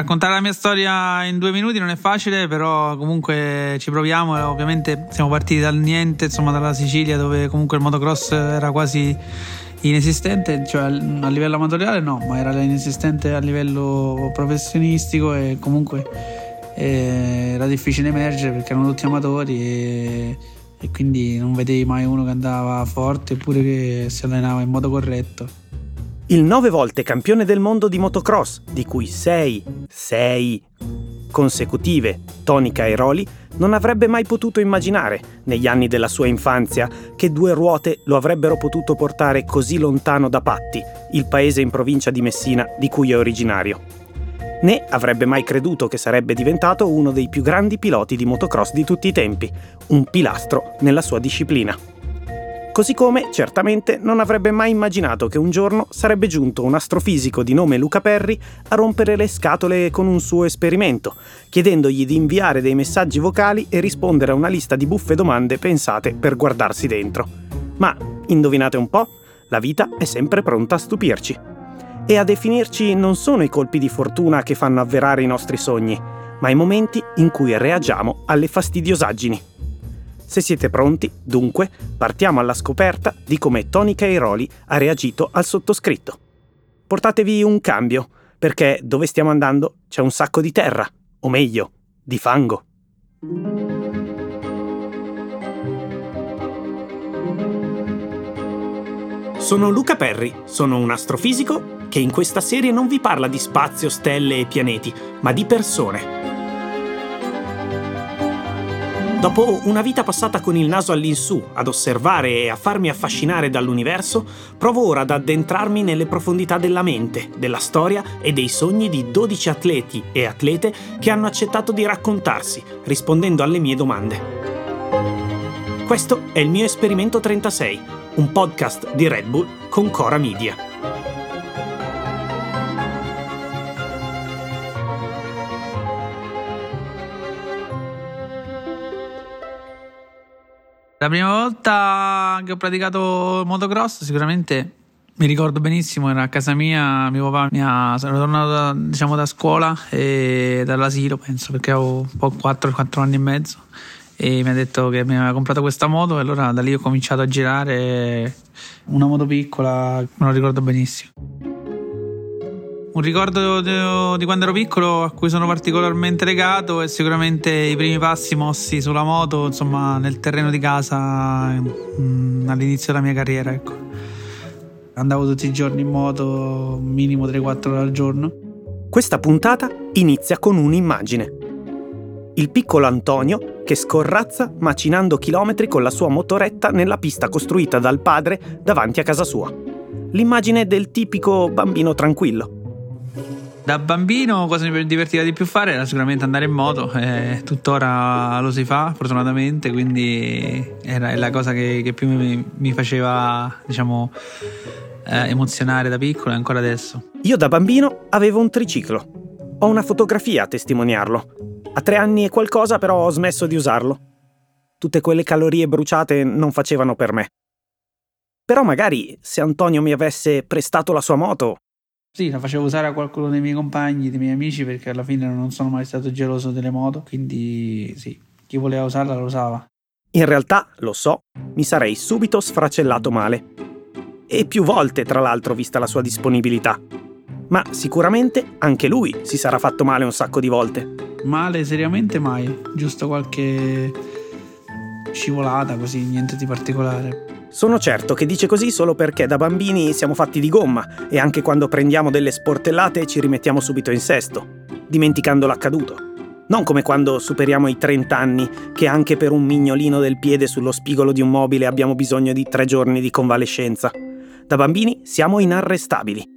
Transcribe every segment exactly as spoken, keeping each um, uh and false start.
Raccontare la mia storia in due minuti non è facile, però comunque ci proviamo. E ovviamente siamo partiti dal niente, insomma dalla Sicilia, dove comunque il motocross era quasi inesistente, cioè a livello amatoriale no, ma era inesistente a livello professionistico, e comunque eh, era difficile emergere perché erano tutti amatori e, e quindi non vedevi mai uno che andava forte eppure che si allenava in modo corretto. Il nove volte campione del mondo di motocross, di cui sei, sei consecutive, Tony Cairoli, non avrebbe mai potuto immaginare, negli anni della sua infanzia, che due ruote lo avrebbero potuto portare così lontano da Patti, il paese in provincia di Messina di cui è originario. Né avrebbe mai creduto che sarebbe diventato uno dei più grandi piloti di motocross di tutti i tempi, un pilastro nella sua disciplina. Così come, certamente, non avrebbe mai immaginato che un giorno sarebbe giunto un astrofisico di nome Luca Perri a rompere le scatole con un suo esperimento, chiedendogli di inviare dei messaggi vocali e rispondere a una lista di buffe domande pensate per guardarsi dentro. Ma, indovinate un po', la vita è sempre pronta a stupirci. E a definirci non sono i colpi di fortuna che fanno avverare i nostri sogni, ma i momenti in cui reagiamo alle fastidiosaggini. Se siete pronti, dunque, partiamo alla scoperta di come Tony Cairoli ha reagito al sottoscritto. Portatevi un cambio, perché dove stiamo andando c'è un sacco di terra, o meglio, di fango. Sono Luca Perri, sono un astrofisico che in questa serie non vi parla di spazio, stelle e pianeti, ma di persone. Dopo una vita passata con il naso all'insù, ad osservare e a farmi affascinare dall'universo, provo ora ad addentrarmi nelle profondità della mente, della storia e dei sogni di dodici atleti e atlete che hanno accettato di raccontarsi, rispondendo alle mie domande. Questo è il mio Esperimento trentasei, un podcast di Red Bull con Cora Media. La prima volta che ho praticato motocross sicuramente mi ricordo benissimo, era a casa mia, mio papà mi ha, sono tornato da, diciamo da scuola e dall'asilo penso, perché avevo un po' quattro anni e mezzo, e mi ha detto che mi aveva comprato questa moto, e allora da lì ho cominciato a girare una moto piccola, me lo ricordo benissimo. Un ricordo di, di quando ero piccolo a cui sono particolarmente legato è sicuramente i primi passi mossi sulla moto, insomma, nel terreno di casa mh, all'inizio della mia carriera, ecco. Andavo tutti i giorni in moto, minimo tre quattro ore al giorno. Questa puntata inizia con un'immagine. Il piccolo Antonio che scorrazza macinando chilometri con la sua motoretta nella pista costruita dal padre davanti a casa sua. L'immagine del tipico bambino tranquillo. Da bambino cosa mi divertiva di più fare era sicuramente andare in moto, eh, tuttora lo si fa fortunatamente, quindi era la cosa che, che più mi, mi faceva, diciamo, eh, emozionare da piccolo, e ancora adesso. Io da bambino avevo un triciclo. Ho una fotografia a testimoniarlo. A tre anni e qualcosa però ho smesso di usarlo. Tutte quelle calorie bruciate non facevano per me. Però magari se Antonio mi avesse prestato la sua moto... Sì, la facevo usare a qualcuno dei miei compagni, dei miei amici, perché alla fine non sono mai stato geloso delle moto, quindi sì, chi voleva usarla la usava. In realtà, lo so, mi sarei subito sfracellato male. E più volte, tra l'altro, vista la sua disponibilità. Ma sicuramente anche lui si sarà fatto male un sacco di volte. Male seriamente mai, giusto qualche scivolata così, niente di particolare. Sono certo che dice così solo perché da bambini siamo fatti di gomma e anche quando prendiamo delle sportellate ci rimettiamo subito in sesto, dimenticando l'accaduto. Non come quando superiamo i trenta anni, che anche per un mignolino del piede sullo spigolo di un mobile abbiamo bisogno di tre giorni di convalescenza. Da bambini siamo inarrestabili.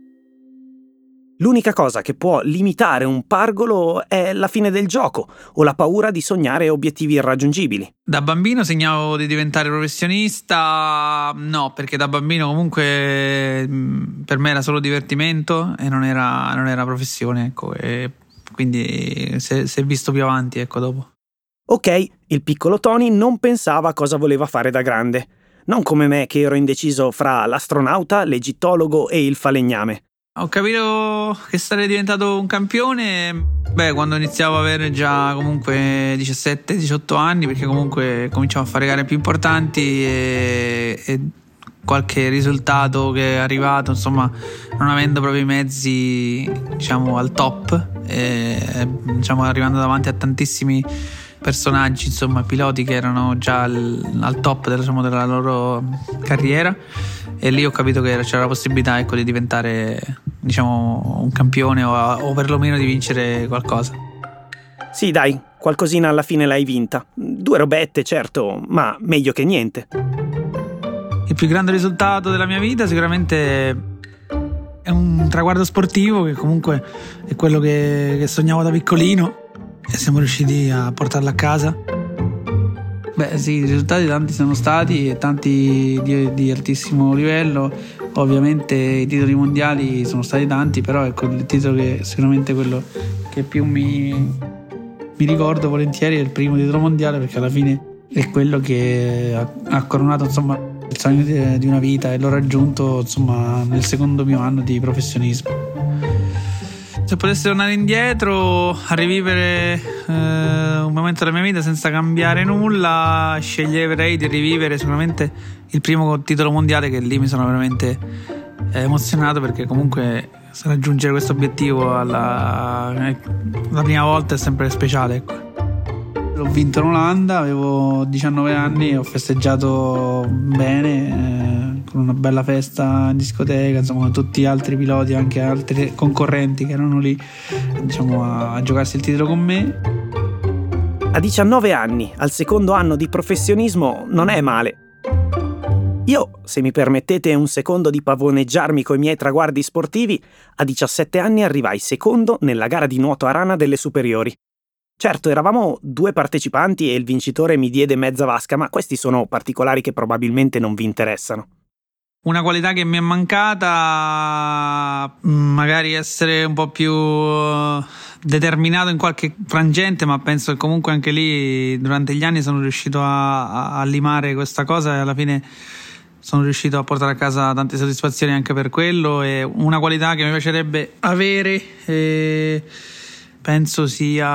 L'unica cosa che può limitare un pargolo è la fine del gioco o la paura di sognare obiettivi irraggiungibili. Da bambino sognavo di diventare professionista, no, perché da bambino comunque per me era solo divertimento e non era, non era professione, ecco, e quindi si è, si è visto più avanti, ecco, dopo. Ok, il piccolo Tony non pensava a cosa voleva fare da grande, non come me che ero indeciso fra l'astronauta, l'egittologo e il falegname. Ho capito che sarei diventato un campione, beh, quando iniziavo a avere già comunque diciassette diciotto anni, perché comunque cominciavo a fare gare più importanti e, e qualche risultato che è arrivato, insomma, non avendo proprio i mezzi, diciamo, al top, e, diciamo, arrivando davanti a tantissimi personaggi, insomma, piloti che erano già al, al top della, diciamo, della loro carriera, e lì ho capito che c'era la possibilità, ecco, di diventare, diciamo, un campione o, o perlomeno di vincere qualcosa. Sì, dai, qualcosina alla fine l'hai vinta. Due robette, certo, ma meglio che niente. Il più grande risultato della mia vita sicuramente è un traguardo sportivo, che comunque è quello che, che sognavo da piccolino, e siamo riusciti a portarlo a casa. Beh sì, i risultati tanti sono stati e tanti di, di altissimo livello. Ovviamente i titoli mondiali sono stati tanti, però ecco, il titolo che sicuramente è quello che più mi, mi ricordo volentieri è il primo titolo mondiale, perché alla fine è quello che ha, ha coronato, insomma, il sogno di, di una vita, e l'ho raggiunto, insomma, nel secondo mio anno di professionismo. Se potessi tornare indietro a rivivere eh, un momento della mia vita senza cambiare nulla, sceglierei di rivivere sicuramente il primo titolo mondiale, che lì mi sono veramente eh, emozionato, perché comunque raggiungere questo obiettivo alla, eh, la prima volta è sempre speciale, ecco. L'ho vinto in Olanda, avevo diciannove anni e ho festeggiato bene, eh, con una bella festa in discoteca, insomma, con tutti gli altri piloti, anche altri concorrenti che erano lì, diciamo, a, a giocarsi il titolo con me. A diciannove anni, al secondo anno di professionismo, non è male. Io, se mi permettete un secondo di pavoneggiarmi coi miei traguardi sportivi, a diciassette anni arrivai secondo nella gara di nuoto a rana delle superiori. Certo, eravamo due partecipanti e il vincitore mi diede mezza vasca, ma questi sono particolari che probabilmente non vi interessano. Una qualità che mi è mancata, magari essere un po' più determinato in qualche frangente, ma penso che comunque anche lì durante gli anni sono riuscito a, a, a limare questa cosa, e alla fine sono riuscito a portare a casa tante soddisfazioni anche per quello. E una qualità che mi piacerebbe avere, e penso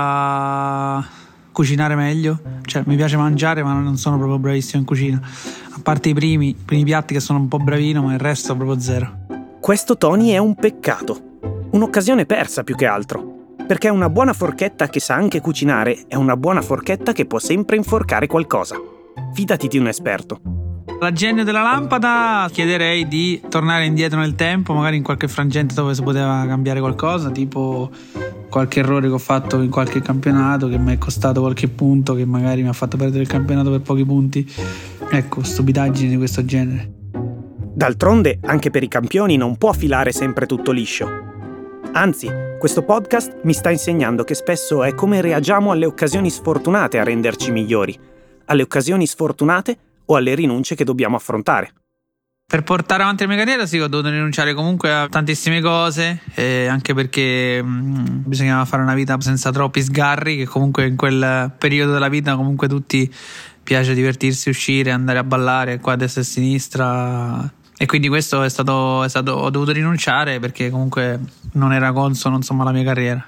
sia cucinare meglio. Cioè, mi piace mangiare, ma non sono proprio bravissimo in cucina, a parte i primi, i primi piatti che sono un po' bravino, ma il resto proprio zero. Questo, Tony, è un peccato, un'occasione persa più che altro, perché una buona forchetta che sa anche cucinare è una buona forchetta che può sempre inforcare qualcosa. Fidati di un esperto. Al genio della lampada chiederei di tornare indietro nel tempo, magari in qualche frangente dove si poteva cambiare qualcosa, tipo qualche errore che ho fatto in qualche campionato che mi è costato qualche punto, che magari mi ha fatto perdere il campionato per pochi punti. Ecco, stupidaggini di questo genere. D'altronde, anche per i campioni non può filare sempre tutto liscio. Anzi, questo podcast mi sta insegnando che spesso è come reagiamo alle occasioni sfortunate a renderci migliori, alle occasioni sfortunate o alle rinunce che dobbiamo affrontare. Per portare avanti la mia carriera sì, ho dovuto rinunciare comunque a tantissime cose, eh, anche perché mh, bisognava fare una vita senza troppi sgarri, che comunque in quel periodo della vita comunque tutti piace divertirsi, uscire, andare a ballare qua a destra e a sinistra, e quindi questo è stato, è stato ho dovuto rinunciare perché comunque non era consono, insomma, la mia carriera.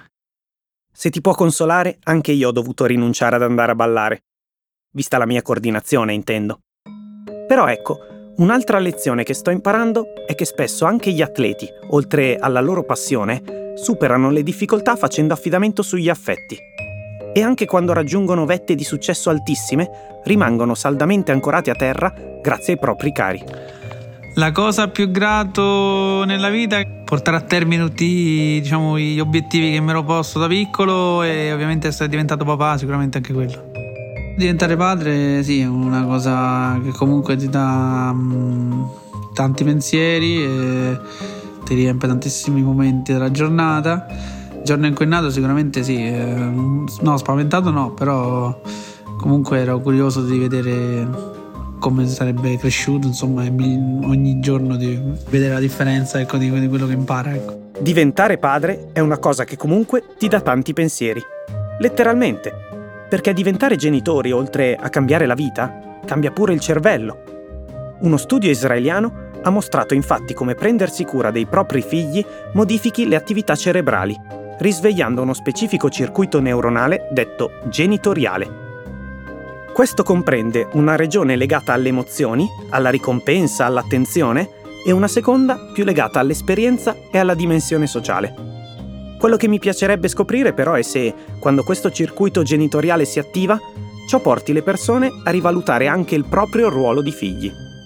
Se ti può consolare, anche io ho dovuto rinunciare ad andare a ballare, vista la mia coordinazione, intendo. Però ecco, un'altra lezione che sto imparando è che spesso anche gli atleti, oltre alla loro passione, superano le difficoltà facendo affidamento sugli affetti. E anche quando raggiungono vette di successo altissime, rimangono saldamente ancorati a terra grazie ai propri cari. La cosa più grato nella vita è portare a termine tutti, diciamo, gli obiettivi che mi ero posto da piccolo, e ovviamente essere diventato papà, sicuramente anche quello. Diventare padre, sì, è una cosa che comunque ti dà mh, tanti pensieri e ti riempie tantissimi momenti della giornata. Il giorno in cui è nato sicuramente sì, eh, no, spaventato no, però comunque ero curioso di vedere come sarebbe cresciuto, insomma, ogni giorno di vedere la differenza, ecco, di, di quello che impara, ecco. Diventare padre è una cosa che comunque ti dà tanti pensieri, letteralmente, perché diventare genitori, oltre a cambiare la vita, cambia pure il cervello. Uno studio israeliano ha mostrato infatti come prendersi cura dei propri figli modifichi le attività cerebrali, risvegliando uno specifico circuito neuronale detto genitoriale. Questo comprende una regione legata alle emozioni, alla ricompensa, all'attenzione, e una seconda più legata all'esperienza e alla dimensione sociale. Quello che mi piacerebbe scoprire però è se, quando questo circuito genitoriale si attiva, ciò porti le persone a rivalutare anche il proprio ruolo di figli.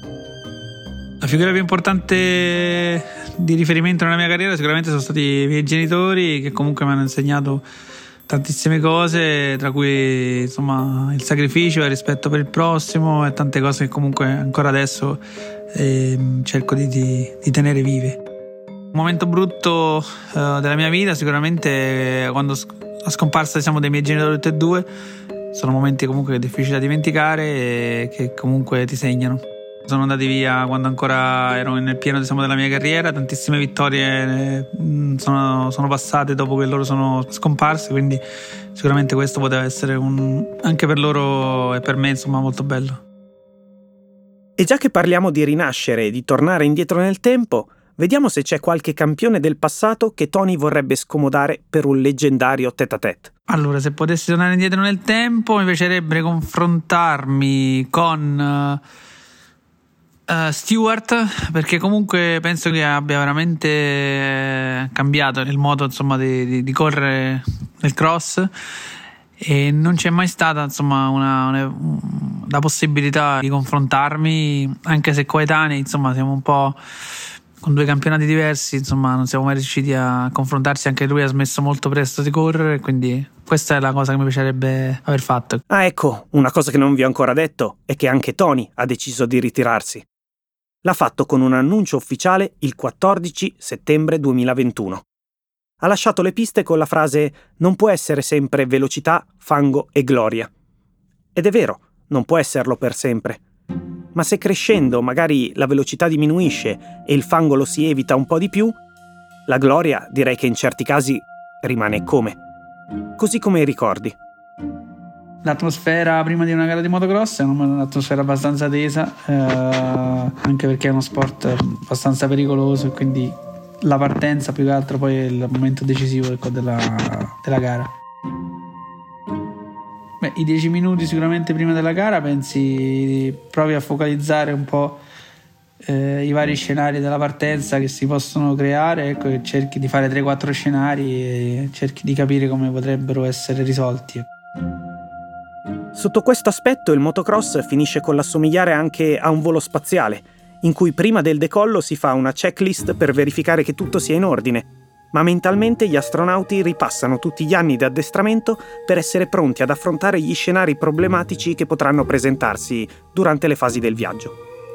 La figura più importante di riferimento nella mia carriera sicuramente sono stati i miei genitori, che comunque mi hanno insegnato tantissime cose, tra cui insomma il sacrificio e il rispetto per il prossimo e tante cose che comunque ancora adesso eh, cerco di, di, di tenere vive. Un momento brutto eh, della mia vita sicuramente quando la scomparsa diciamo dei miei genitori tutti e due. Sono momenti comunque difficili da dimenticare e che comunque ti segnano. Sono andati via quando ancora ero nel pieno diciamo, della mia carriera, tantissime vittorie sono, sono passate dopo che loro sono scomparsi, quindi sicuramente questo poteva essere un, anche per loro e per me insomma molto bello. E già che parliamo di rinascere e di tornare indietro nel tempo, vediamo se c'è qualche campione del passato che Tony vorrebbe scomodare per un leggendario tête-à-tête. Allora, se potessi tornare indietro nel tempo mi piacerebbe confrontarmi con Uh, Stewart, perché comunque penso che abbia veramente cambiato il modo insomma di, di, di correre nel cross e non c'è mai stata insomma una, una la possibilità di confrontarmi, anche se coetanei insomma siamo un po' con due campionati diversi, insomma non siamo mai riusciti a confrontarsi, anche lui ha smesso molto presto di correre, quindi questa è la cosa che mi piacerebbe aver fatto. Ah, ecco, una cosa che non vi ho ancora detto è che anche Tony ha deciso di ritirarsi. L'ha fatto con un annuncio ufficiale il quattordici settembre duemilaventuno. Ha lasciato le piste con la frase «Non può essere sempre velocità, fango e gloria». Ed è vero, non può esserlo per sempre. Ma se crescendo magari la velocità diminuisce e il fango lo si evita un po' di più, la gloria direi che in certi casi rimane come. Così come i ricordi. L'atmosfera prima di una gara di motocross è un'atmosfera abbastanza tesa, eh, anche perché è uno sport abbastanza pericoloso e quindi la partenza più che altro poi è il momento decisivo ecco, della, della gara. Beh, i dieci minuti sicuramente prima della gara pensi provi a focalizzare un po' eh, i vari scenari della partenza che si possono creare, ecco, e cerchi di fare tre quattro scenari e cerchi di capire come potrebbero essere risolti. Sotto questo aspetto il motocross finisce con l'assomigliare anche a un volo spaziale, in cui prima del decollo si fa una checklist per verificare che tutto sia in ordine, ma mentalmente gli astronauti ripassano tutti gli anni di addestramento per essere pronti ad affrontare gli scenari problematici che potranno presentarsi durante le fasi del viaggio.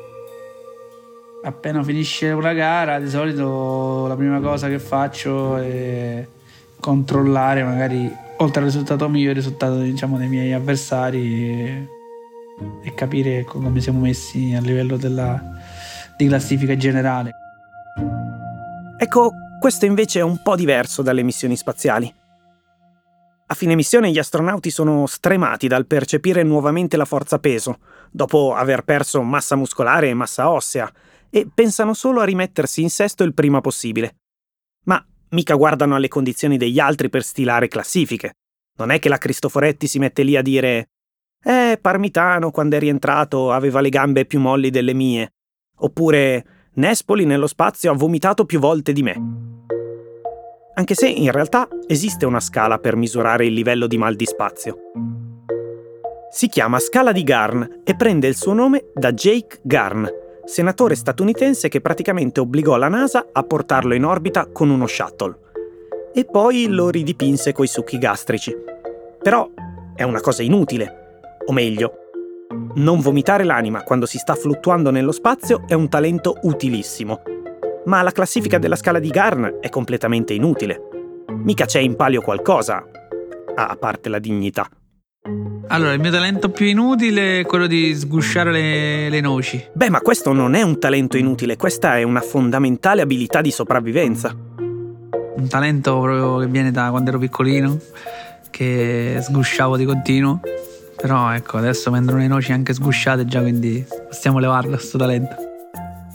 Appena finisce una gara, di solito la prima cosa che faccio è controllare magari oltre al risultato mio, il risultato diciamo dei miei avversari e, e capire come siamo messi a livello della, di classifica generale. Ecco, questo invece è un po' diverso dalle missioni spaziali. A fine missione gli astronauti sono stremati dal percepire nuovamente la forza peso, dopo aver perso massa muscolare e massa ossea, e pensano solo a rimettersi in sesto il prima possibile. Ma mica guardano alle condizioni degli altri per stilare classifiche. Non è che la Cristoforetti si mette lì a dire «Eh, Parmitano, quando è rientrato, aveva le gambe più molli delle mie». Oppure «Nespoli nello spazio ha vomitato più volte di me». Anche se, in realtà, esiste una scala per misurare il livello di mal di spazio. Si chiama scala di Garn e prende il suo nome da Jake Garn, senatore statunitense che praticamente obbligò la NASA a portarlo in orbita con uno shuttle. E poi lo ridipinse coi succhi gastrici. Però è una cosa inutile. O meglio, non vomitare l'anima quando si sta fluttuando nello spazio è un talento utilissimo. Ma la classifica della scala di Garn è completamente inutile. Mica c'è in palio qualcosa, a parte la dignità. Allora, il mio talento più inutile è quello di sgusciare le, le noci. Beh, ma questo non è un talento inutile, questa è una fondamentale abilità di sopravvivenza. Un talento proprio che viene da quando ero piccolino, che sgusciavo di continuo. Però ecco, adesso vendono le noci anche sgusciate già, quindi possiamo levarlo sto talento.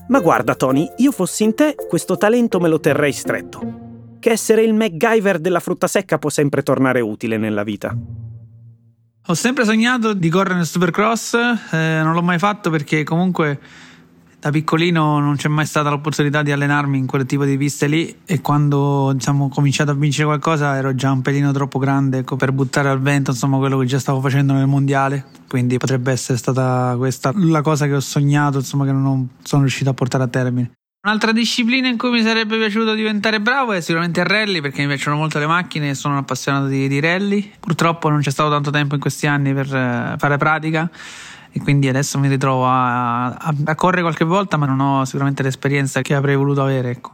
Ma guarda Tony, io fossi in te, questo talento me lo terrei stretto. Che essere il MacGyver della frutta secca può sempre tornare utile nella vita. Ho sempre sognato di correre nel Supercross, eh, non l'ho mai fatto perché comunque da piccolino non c'è mai stata l'opportunità di allenarmi in quel tipo di piste lì, e quando diciamo ho cominciato a vincere qualcosa ero già un pelino troppo grande, ecco, per buttare al vento insomma quello che già stavo facendo nel mondiale, quindi potrebbe essere stata questa la cosa che ho sognato, insomma, che non ho, sono riuscito a portare a termine. Un'altra disciplina in cui mi sarebbe piaciuto diventare bravo è sicuramente il rally, perché mi piacciono molto le macchine e sono un appassionato di, di rally. Purtroppo non c'è stato tanto tempo in questi anni per uh, fare pratica, e quindi adesso mi ritrovo a, a, a correre qualche volta, ma non ho sicuramente l'esperienza che avrei voluto avere, ecco.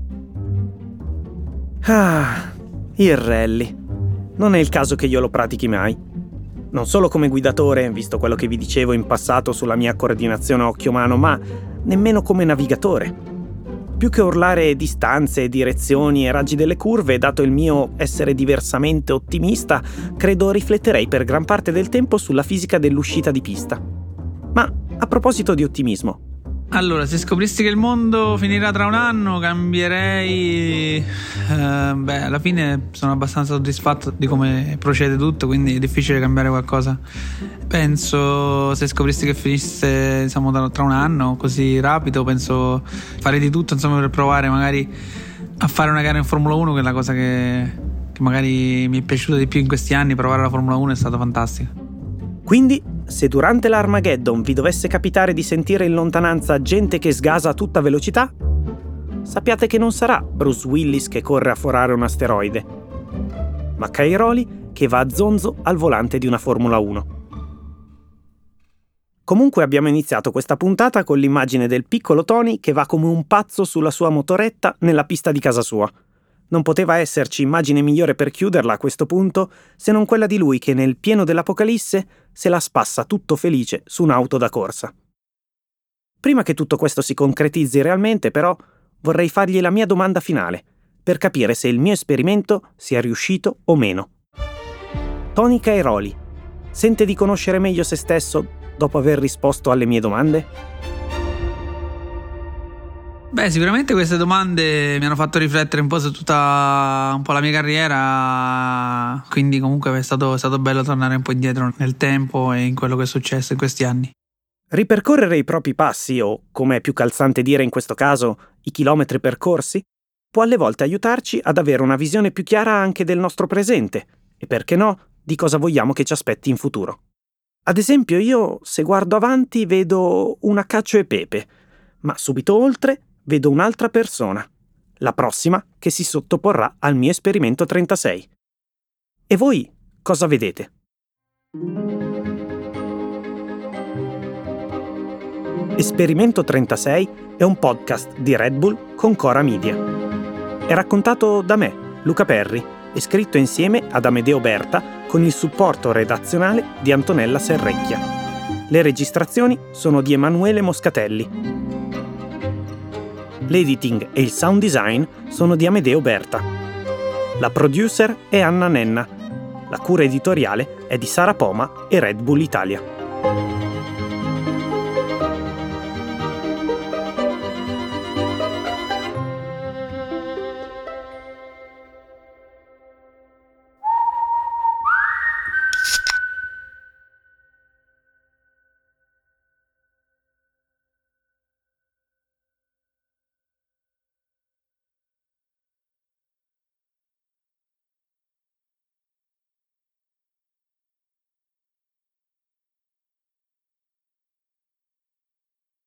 Ah, il rally. Non è il caso che io lo pratichi mai. Non solo come guidatore, visto quello che vi dicevo in passato sulla mia coordinazione occhio-mano, ma nemmeno come navigatore. Più che urlare distanze, direzioni e raggi delle curve, dato il mio essere diversamente ottimista, credo rifletterei per gran parte del tempo sulla fisica dell'uscita di pista. Ma a proposito di ottimismo, allora, se scoprissi che il mondo finirà tra un anno, cambierei. Eh, beh, alla fine sono abbastanza soddisfatto di come procede tutto, quindi è difficile cambiare qualcosa. Penso, se scoprissi che finisse, diciamo, tra un anno così rapido, penso farei di tutto, insomma, per provare magari a fare una gara in Formula uno, che è la cosa che, che magari mi è piaciuta di più in questi anni. Provare la Formula uno è stato fantastico. Quindi, se durante l'Armageddon vi dovesse capitare di sentire in lontananza gente che sgasa a tutta velocità, sappiate che non sarà Bruce Willis che corre a forare un asteroide, ma Cairoli che va a zonzo al volante di una Formula uno. Comunque abbiamo iniziato questa puntata con l'immagine del piccolo Tony che va come un pazzo sulla sua motoretta nella pista di casa sua. Non poteva esserci immagine migliore per chiuderla a questo punto se non quella di lui che nel pieno dell'apocalisse se la spassa tutto felice su un'auto da corsa. Prima che tutto questo si concretizzi realmente, però, vorrei fargli la mia domanda finale, per capire se il mio esperimento sia riuscito o meno. Tony Cairoli, sente di conoscere meglio se stesso dopo aver risposto alle mie domande? Beh, sicuramente queste domande mi hanno fatto riflettere un po' su tutta un po' la mia carriera, quindi comunque è stato, è stato bello tornare un po' indietro nel tempo e in quello che è successo in questi anni. Ripercorrere i propri passi, o, come è più calzante dire in questo caso, i chilometri percorsi, può alle volte aiutarci ad avere una visione più chiara anche del nostro presente e, perché no, di cosa vogliamo che ci aspetti in futuro. Ad esempio, io, se guardo avanti, vedo una Cacio e Pepe, ma subito oltre vedo un'altra persona, la prossima che si sottoporrà al mio esperimento trentasei. E voi cosa vedete? Esperimento trentasei è un podcast di Red Bull con Cora Media. È raccontato da me, Luca Perri, e scritto insieme ad Amedeo Berta con il supporto redazionale di Antonella Serrecchia. Le registrazioni sono di Emanuele Moscatelli. L'editing e il sound design sono di Amedeo Berta. La producer è Anna Nenna. La cura editoriale è di Sara Poma e Red Bull Italia.